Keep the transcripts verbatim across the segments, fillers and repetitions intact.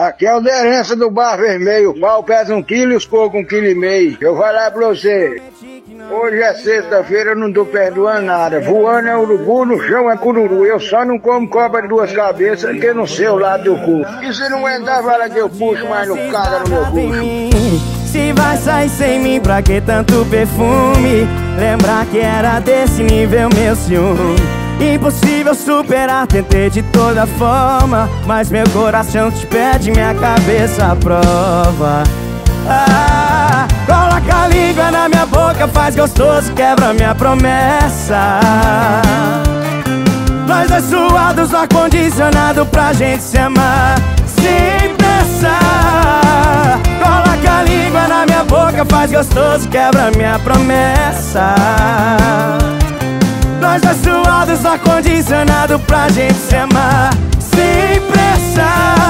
Aqui é a aderência do Bar Vermelho. O pau pesa um quilo e os cocos um quilo e meio. Eu vou falar pra você. Hoje é sexta-feira, eu não tô perdoando nada. Voando é urubu, no chão é cururu. Eu só não como cobra de duas cabeças, porque não sei o lado do cu. E se não aguentar, fala que eu puxo, mas não caga no meu bucho. Se vai sair sem mim, pra que tanto perfume? Lembrar que era desse nível meu ciúme. Impossível superar, tentei de toda forma, mas meu coração te pede, minha cabeça à prova. Ah, coloca a língua na minha boca, faz gostoso, quebra minha promessa. Nós dois suados, ar-condicionado pra gente se amar sem pressa. Coloca a língua na minha boca, faz gostoso, quebra minha promessa. Nós dois suados, ar-condicionado pra gente se amar sem pressa.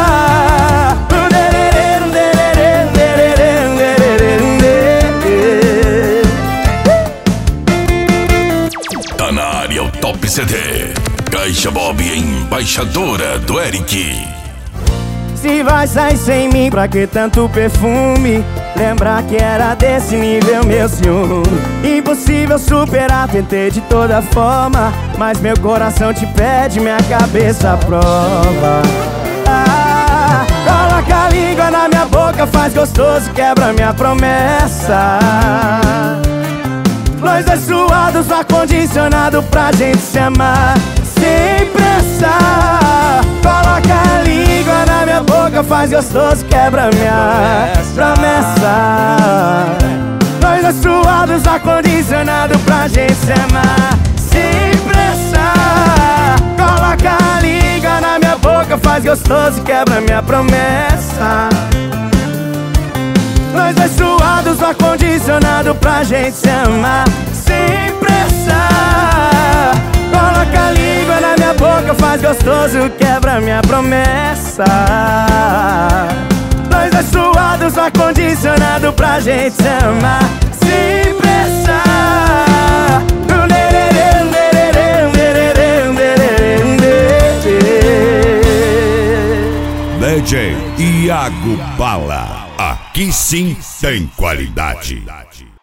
Tá na área o Top C D. Caixa Bob, embaixadora do Eric. Se vai sair sem mim, pra que tanto perfume? Lembrar que era desse nível meu ciúme. Impossível superar, tentei de toda forma, mas meu coração te pede, minha cabeça à prova. Ah, coloca a língua na minha boca, faz gostoso, quebra minha promessa. Nós dois suados, ar-condicionado pra gente se amar sem pressa. Coloca a língua na minha boca, faz gostoso, quebra minha promessa. Nós dois suados, ar-condicionado pra gente se amar sem pressa. Coloca a língua na minha boca, faz gostoso, quebra minha promessa. Nós dois suados, ar-condicionado pra gente se amar sem pressa. Coloca a língua na minha boca, faz gostoso, quebra minha promessa. Nós dois suados, ar-condicionado pra gente se amar sem pressa. D J Iago Bala. Aqui sim tem qualidade.